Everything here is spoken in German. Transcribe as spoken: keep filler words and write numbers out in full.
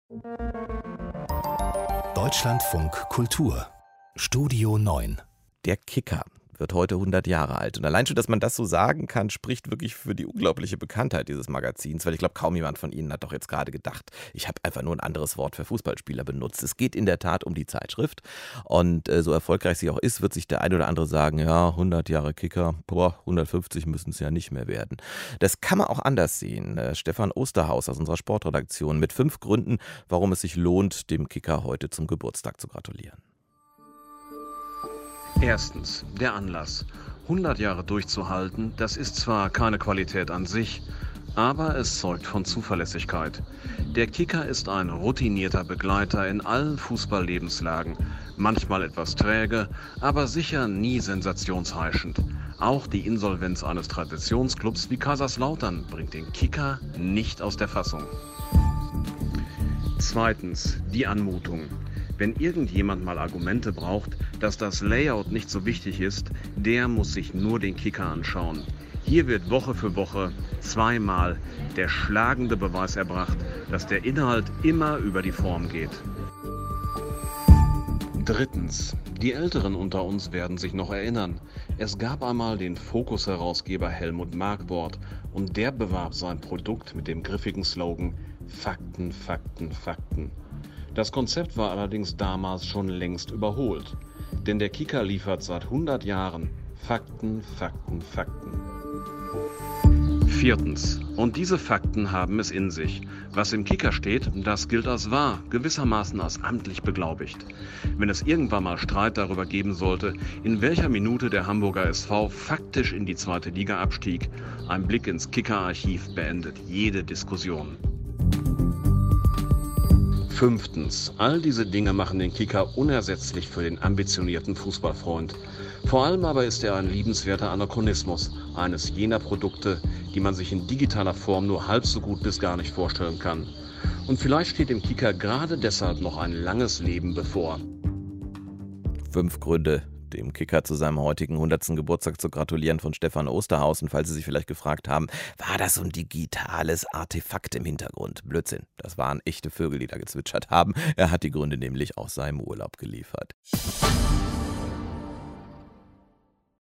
Deutschlandfunk Kultur Studio neun. Der Kicker wird heute hundert Jahre alt. Und allein schon, dass man das so sagen kann, spricht wirklich für die unglaubliche Bekanntheit dieses Magazins. Weil ich glaube, kaum jemand von Ihnen hat doch jetzt gerade gedacht, ich habe einfach nur ein anderes Wort für Fußballspieler benutzt. Es geht in der Tat um die Zeitschrift. Und äh, so erfolgreich sie auch ist, wird sich der ein oder andere sagen, ja, hundert Jahre Kicker, boah, hundertfünfzig müssen es ja nicht mehr werden. Das kann man auch anders sehen. Äh, Stefan Osterhaus aus unserer Sportredaktion mit fünf Gründen, warum es sich lohnt, dem Kicker heute zum Geburtstag zu gratulieren. Erstens, der Anlass. hundert Jahre durchzuhalten, das ist zwar keine Qualität an sich, aber es zeugt von Zuverlässigkeit. Der Kicker ist ein routinierter Begleiter in allen Fußballlebenslagen. Manchmal etwas träge, aber sicher nie sensationsheischend. Auch die Insolvenz eines Traditionsclubs wie Kaiserslautern bringt den Kicker nicht aus der Fassung. Zweitens, die Anmutung. Wenn irgendjemand mal Argumente braucht, dass das Layout nicht so wichtig ist, der muss sich nur den Kicker anschauen. Hier wird Woche für Woche zweimal der schlagende Beweis erbracht, dass der Inhalt immer über die Form geht. Drittens. Die Älteren unter uns werden sich noch erinnern. Es gab einmal den Fokus-Herausgeber Helmut Markwort und der bewarb sein Produkt mit dem griffigen Slogan Fakten, Fakten, Fakten. Das Konzept war allerdings damals schon längst überholt, denn der Kicker liefert seit hundert Jahren Fakten, Fakten, Fakten. Viertens. Und diese Fakten haben es in sich. Was im Kicker steht, das gilt als wahr, gewissermaßen als amtlich beglaubigt. Wenn es irgendwann mal Streit darüber geben sollte, in welcher Minute der Hamburger S V faktisch in die zweite Liga abstieg, ein Blick ins Kicker-Archiv beendet jede Diskussion. Fünftens. All diese Dinge machen den Kicker unersetzlich für den ambitionierten Fußballfreund. Vor allem aber ist er ein liebenswerter Anachronismus, eines jener Produkte, die man sich in digitaler Form nur halb so gut bis gar nicht vorstellen kann. Und vielleicht steht dem Kicker gerade deshalb noch ein langes Leben bevor. Fünf Gründe, dem Kicker zu seinem heutigen hundertsten Geburtstag zu gratulieren, von Stefan Osterhaus. Und falls Sie sich vielleicht gefragt haben, war das so ein digitales Artefakt im Hintergrund? Blödsinn, das waren echte Vögel, die da gezwitschert haben. Er hat die Gründe nämlich aus seinem Urlaub geliefert.